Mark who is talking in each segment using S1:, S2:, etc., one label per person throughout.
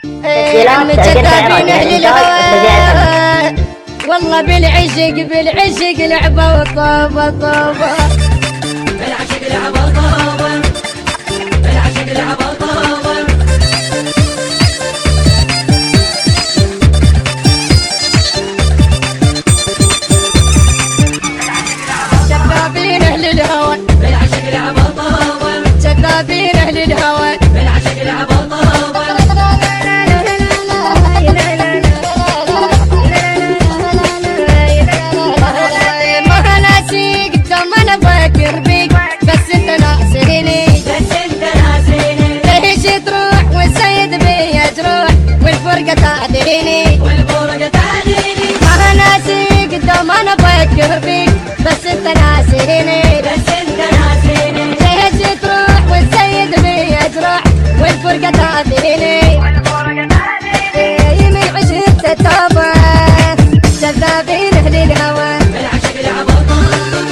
S1: متشتاقين اهل الهوى والله بالعشق لعبة وطابة طابة
S2: بالعشق لعبة وطابة بالعشق لعبة وطابة
S1: شبابين اهل الهوى
S2: بالعشق لعبة وطابة
S1: شبابين اهل الهوى
S2: بالعشق لعبة وطابة والفرقة تعديني
S1: ما ناسي قدام انا بفكر فيك بس انت ناسيني
S2: بس انت ناسيني
S1: ليش تروح والسيد بي يجرح والفرقة تعديني يمين عشت التوبة شذابين اهل الهوى
S2: بالعشق لعبة وطابة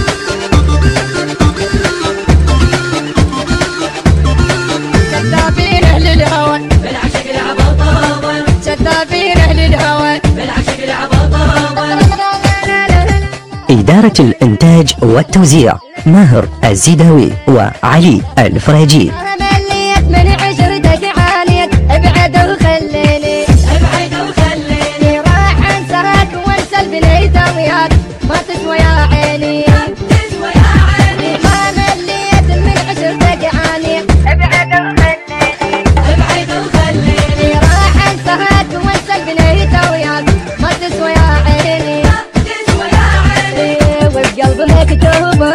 S1: شذابين اهل الهوى
S2: بالعشق لعبة وطابة
S1: شذابين اهل الهوى
S2: بالعشق لعبة وطابة
S3: إدارة الإنتاج والتوزيع ماهر الزيداوي وعلي الفراجي.
S1: مليت من عشرتك عانيت ابعد وخليني
S2: ابعد وخليني
S1: راح انساك وانسى البنية وياك ما تسوى يا عيني
S2: تسوى يا عيني
S1: ما مليت من عشرتك عانيت ابعد وخليني
S2: ابعد وخليني
S1: راح انساك وانسى البنية وياك ما تسوى يا عيني
S2: تسوى يا عيني
S1: وبقلب مكتوبة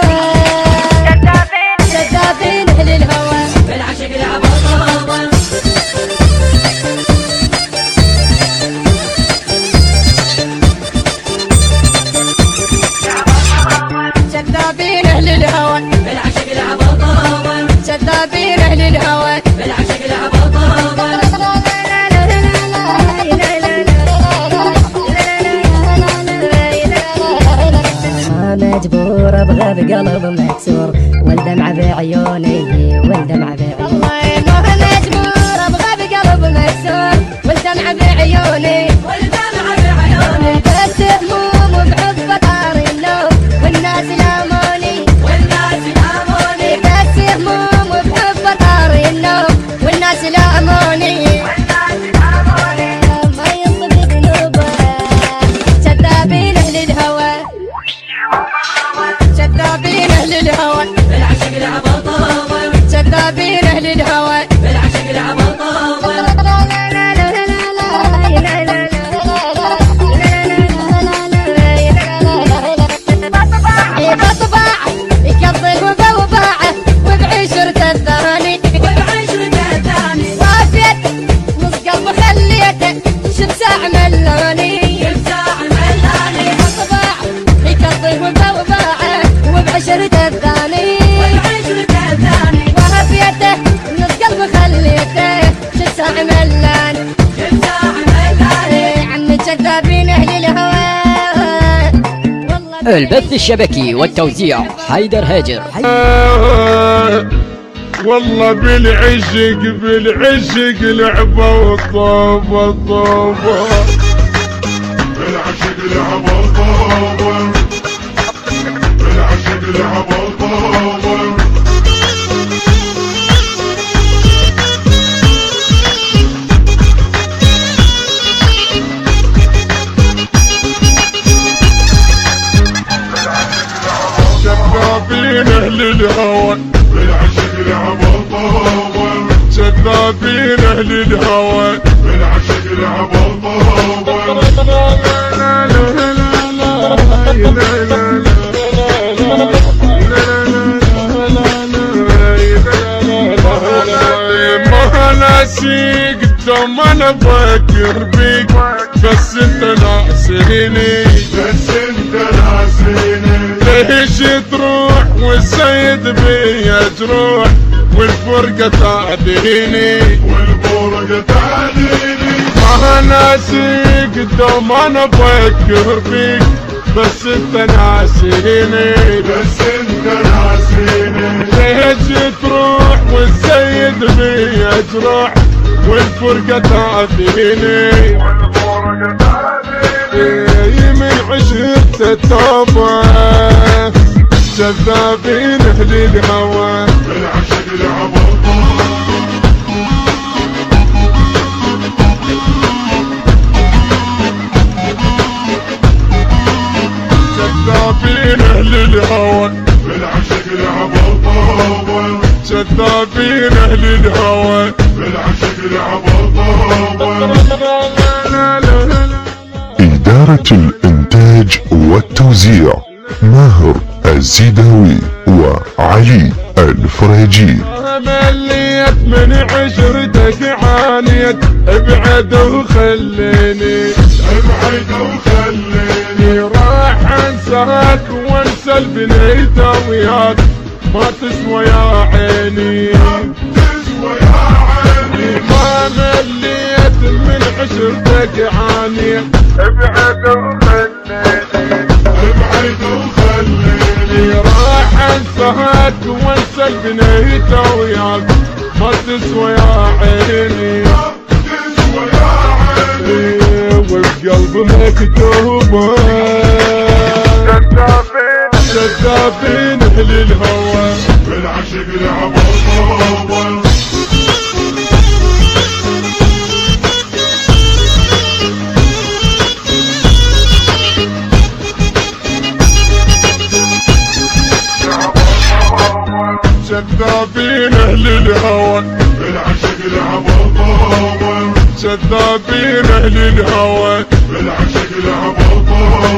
S1: شذابين اهل الهوى
S2: بالعشق لعبة وطابة
S1: شذابين اهل الهوى
S2: بالعشق لعبة وطابة
S1: شذابين اهل الهوى
S2: بالعشق لعبة وطابة
S1: مجبور ابغى بقلب مكسور والدمعة بعيوني والدمعة بعيوني مجبور ابغى بقلب مكسور والدمعة بعيوني
S2: والدمعة بعيوني
S1: بس هموم وبحب طار النوم والناس لاموني
S2: والناس لاموني
S1: بس هموم وبحب طار النوم والناس لاموني ما ينطق ذنوبه شذابين اهل الهوى شذابين اهل الهوى
S2: بالعشق لعبة وطابة
S1: شذابين اهل الهوى
S2: بالعشق لعبة وطابة
S1: بطباع يقضي الوفا وباعه وبعشرة الثاني
S2: وبعشرة الثاني
S1: وافيت نص قلب خليته شب ساعة ملاني
S2: يمساع ملاني
S1: بطباع يقضي الوفا وباعه وبعشرة الثاني
S2: وبعشرة الثاني
S1: وافيته نص قلب خليته شب ساعة ملاني
S2: يمساع ملاني
S1: عم شذابين اهل الهوى
S3: البث الشبكي والتوزيع حيدر هاجر.
S4: والله بالعشق لعبة وطابة طابة بالعشق لعبة وطابة بالعشق لعبة وطابة شذابين اهل الهوى بالعشق لعبة وطابة شذابين اهل الهوى بالعشق لعبة وطابة ما ناسي قدام انا بفكر بيك بس انت ناسيني بس انت ناسيني ليش تروح والسيد بي يجروح والفرقة تعديني والفرقة تعديني ما ناسي قدام انا بفكر فيك بس انت ناسيني بس انت ناسيني ليش تروح والسيد بي يجروح والفرقة تاذيني من عشرة التوبة جذابين اهل الهوى
S5: بالعشق لعبطة
S4: جذابين اهل الهوى
S5: بالعشق لعبطة
S4: جذابين اهل الهوى
S5: بالعشق لعبطة
S6: إدارة الإنتاج والتوزيع ماهر الزيداوي وعلي الفريجي.
S4: مليت من عشرتك عانيت ابعد وخليني
S5: ابعد وخليني
S4: راح انساك وانسى البنيت وياك ما تسوى يا عيني
S5: تسوى يا عيني
S4: ما مليت من عشرتك عانيت ابعد وخليني
S5: ابعد وخليني
S4: راح انساك وانسى البنيت وياك ما تسوى يا عيني
S5: تسوى يا عيني
S4: والقلب مكتوبة كذابين اهل الهوى
S5: بالعشق لعبطة
S4: كذابين اهل الهوى
S5: بالعشق لعبطة
S4: كذابين اهل الهوى
S5: بالعشق لعبطة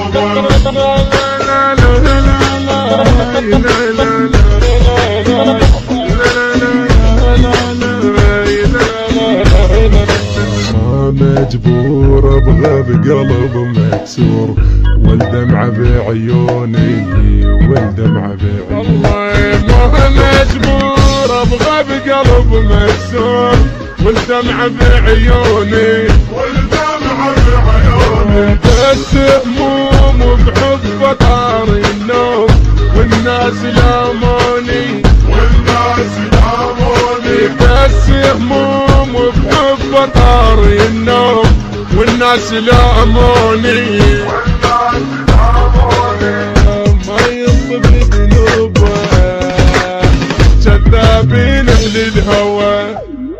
S4: مجبور ابغى بقلب مكسور والدمعة بعيوني والدمعة بعيوني ما مجبور ابغى بقلب مكسور والدمعة بعيوني
S5: والدمعة بعيوني
S4: بس هموم وبحب طار النوم والناس لاموني
S5: والناس يلاموني
S4: بس هموم وبحب طار النوم والناس لاموني
S5: والناس يلاموني
S4: ما ينصب ذنوبه كذابين اهل الهوى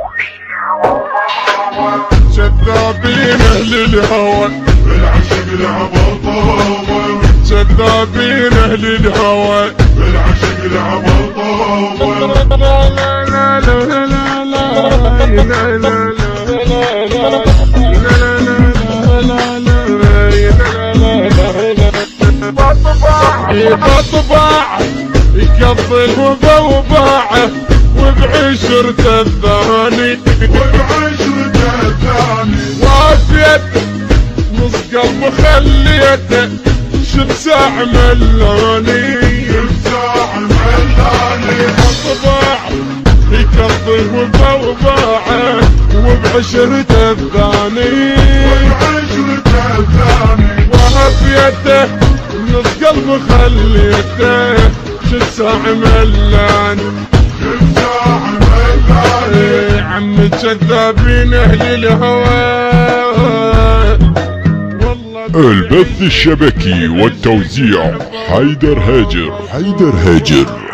S4: كذابين اهل الهوى
S5: بالعشق لعبطة
S4: كذابين اهل الهوى
S5: بالعشق لعبطة
S4: لا لا لا لا لا لا لا بطبع يقضي الوفا وباعه وبعشرته الثاني
S5: وبعشرته الثاني
S4: وافيت نص قلب خليته شب ساعة ملاني
S5: ساعة ملاني
S4: بطبع يقضي الوفا وباعه وبعشرته الثاني
S5: وبعشرته الثاني
S4: وافيته نص قلب خليته شب ساعة ملان
S5: ساعة ملاني
S4: عم كذابين اهل الهوى
S6: البث الشبكي والتوزيع حيدر هاجر